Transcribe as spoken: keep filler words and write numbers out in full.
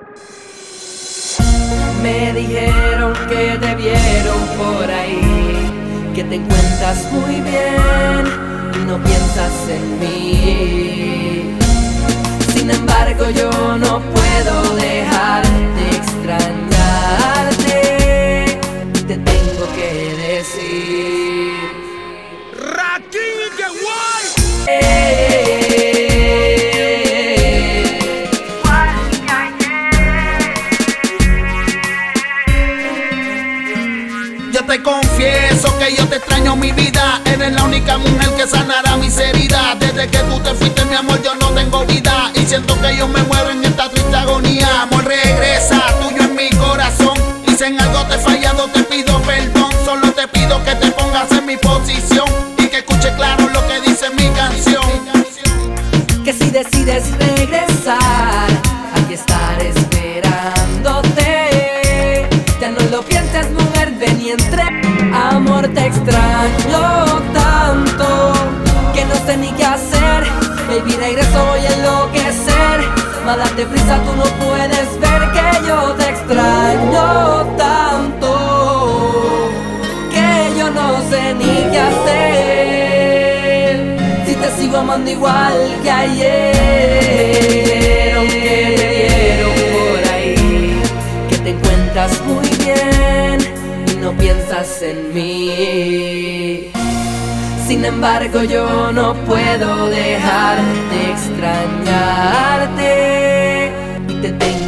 Me dijeron que te vieron por ahí, que te encuentras muy bien y no piensas en mí. Sin embargo yo no puedo dejar de extrañarte, te tengo que decir. Rakim y que guay. Eh, Yo te confieso que yo te extraño, mi vida. Eres la única mujer que sanará mis heridas. Desde que tú te fuiste, mi amor, yo no tengo vida. Y siento que yo me muero en esta triste agonía. Amor, regresa, tuyo en mi corazón. Y si en algo te he fallado, te pido perdón. Solo te pido que te pongas en mi posición y que escuche claro lo que dice mi canción. Que si decides regresar, aquí estaré esperándote. Ya no lo pienses, mujer, ven y entre. Amor, te extraño tanto que no sé ni qué hacer. Baby, regreso, voy a enloquecer. Ma, date prisa, tú no puedes ver que yo te extraño tanto que yo no sé ni qué hacer. Si te sigo amando igual que ayer. Me dijeron que te vieron por ahí, que te encuentras muy bien y no piensas en mí. Sin embargo yo no puedo dejar de extrañarte y te tengo